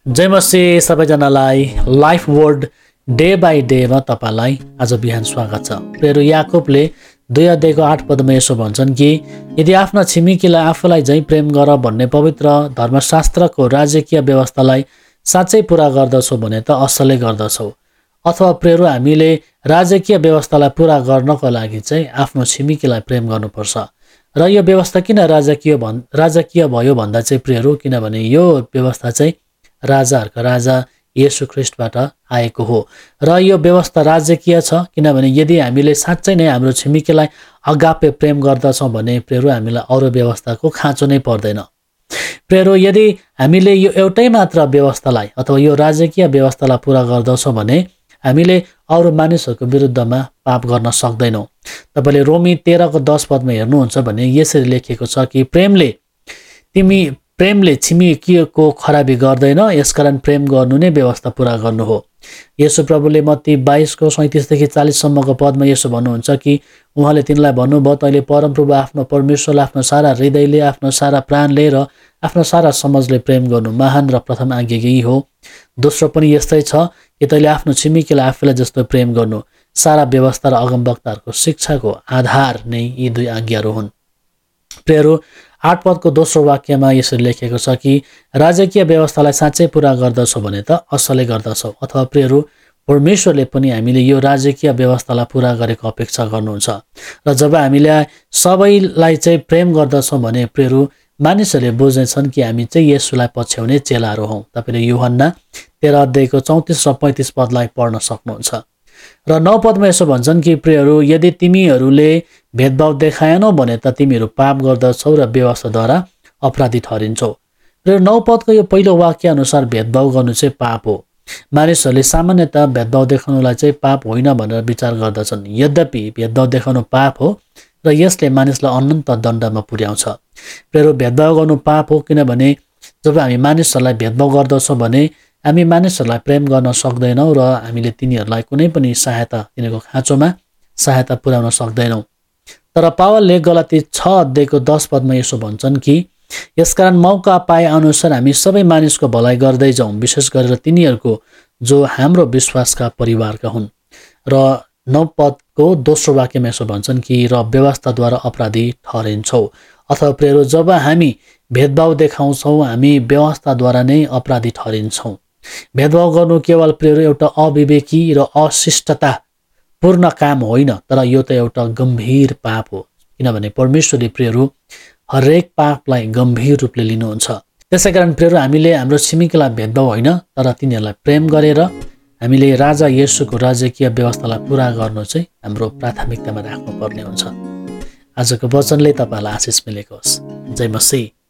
जय मसीह सबैजनालाई life word day by डेमा तपाईलाई आज बिहान स्वागत छ। प्रेरो याकुबले 2 अध्यायको 8 पदमा यसो भन्छन् कि यदि आफ्ना छिमेकीलाई आफूलाई झैं प्रेम गर भन्ने पवित्र धर्मशास्त्रको राजकीय व्यवस्थालाई साँच्चै पूरा गर्दछौ भने त असलै गर्दछौ। अथवा प्रेरो हामीले राजकीय व्यवस्थालाई पूरा गर्नको लागि चाहिँ आफ्नो छिमेकीलाई प्रेम गर्नुपर्छ। र यो व्यवस्था किन राजकीय भयो भन्दा चाहिँ प्रेरो, किनभने यो व्यवस्था चाहिँ राजाहरूका राजा येशू ख्रीष्टबाट आएको हो। र यो व्यवस्था राजकीय छ किनभने यदि हामीले साँच्चै नै हाम्रो छिमेकीलाई अगापे प्रेम गर्दछौँ भने प्रेरो हामीलाई अरू व्यवस्थाको खाँचो नै पर्दैन। प्रेरो यदि हामीले यो एउटै मात्र व्यवस्थालाई अथवा यो राजकीय व्यवस्थालाई पूरा गर्दछौँ भने हामीले अरू मानिसहरूको विरुद्धमा पाप गर्न सक्दैनौँ। तपाईले रोमी 13को 10 पदमा हेर्नुहुन्छ भने यसरी लेखिएको छ कि प्रेमले छिमेकीको खराबी गर्दैन, यसकारण प्रेम गर्नु नै व्यवस्था पूरा गर्नु हो। येशू प्रभुले मत्ती 22को 37 देखि 40 सम्मको पदमा यसो भन्नुहुन्छ कि उहाँले तिनलाई भन्नुभयो, तैँले परमप्रभु आफ्नो परमेश्वरलाई आफ्नो सारा हृदयले, आफ्नो सारा प्राणले र आफ्नो सारा समझले प्रेम गर्नु महान र प्रथम आज्ञा यही हो। दोस्रो पनि यस्तै छ कि तैँले आफ्नो छिमेकीलाई आफूलाई जस्तो प्रेम गर्नु। सारा व्यवस्था र अगमवक्ताहरूको शिक्षाको आधार नै यी दुई आज्ञाहरू हुन्। प्रेरो 8 पदको दोस्रो वाक्यमा यसरी लेखेको छ कि राजकीय व्यवस्थालाई साँच्चै पूरा गर्दछौ भने त असलै गर्दछौ। अथवा प्रेरो परमेश्वरले पनि हामीले यो राजकीय व्यवस्थालाई पूरा गरेको अपेक्षा गर्नुहुन्छ। र जब हामीले सबैलाई चाहिँ प्रेम गर्दछौँ भने प्रेरो मानिसहरूले बुझ्नेछन् कि हामी चाहिँ येशूलाई पछ्याउने चेलाहरू हौँ। तपाईँले यूहन्ना 13 अध्यायको 34 र 35 पदलाई पढ्न सक्नुहुन्छ। र 9 पदमा यसो भन्छन् कि प्रियहरू, यदि तिमीहरूले भेदभाव देखाएनौ भने त तिमीहरू पाप गर्दछौ र व्यवस्थाद्वारा अपराधी ठहरिन्छौ। र 9 पदको यो पहिलो वाक्य अनुसार भेदभाव गर्नु चाहिँ पाप हो। मानिसहरूले सामान्यतः भेदभाव देखाउनुलाई चाहिँ पाप होइन भनेर विचार गर्दछन्। यद्यपि भेदभाव देखाउनु पाप हो र यसले मानिसलाई अनन्त दण्डमा पुर्याउँछ। प्रेरो भेदभाव गर्नु पाप हो किनभने जब हामी मानिसहरूलाई भेदभाव गर्दछौँ भने हामी मानिसहरूलाई प्रेम गर्न सक्दैनौँ र हामीले तिनीहरूलाई कुनै पनि सहायता, तिनीहरूको खाँचोमा सहायता पुर्याउन सक्दैनौँ। तर पावलले गलाती 6 अध्यायको 10 पदमा यसो भन्छन् कि यसकारण मौका पाए अनुसार हामी सबै मानिसको भलाइ गर्दै जाउँ, विशेष गरेर तिनीहरूको जो हाम्रो विश्वासका परिवारका हुन्। र 9 पदको दोस्रो वाक्यमा यसो भन्छन् कि र व्यवस्थाद्वारा अपराधी ठहरिन्छौ। अथवा प्रेरो जब हामी भेदभाव देखाउँछौँ हामी व्यवस्थाद्वारा नै अपराधी ठहरिन्छौँ। भेदभाव गर्नु केवल प्रेरो एउटा अविवेकी र अशिष्टता पूर्ण काम होइन, तर यो त एउटा गम्भीर पाप हो। किनभने परमेश्वरले प्रेरो हरेक पापलाई गम्भीर रूपले लिनुहुन्छ। त्यसैकारण प्रेरो हामीले हाम्रो छिमेकीलाई भेदभाव होइन तर तिनीहरूलाई प्रेम गरेर हामीले राजा येशूको राजकीय व्यवस्थालाई पूरा गर्नु चाहिँ हाम्रो प्राथमिकतामा राख्नुपर्ने हुन्छ। आजको वचनले तपाईलाई आशिष मिलेको होस्। जय मसीह।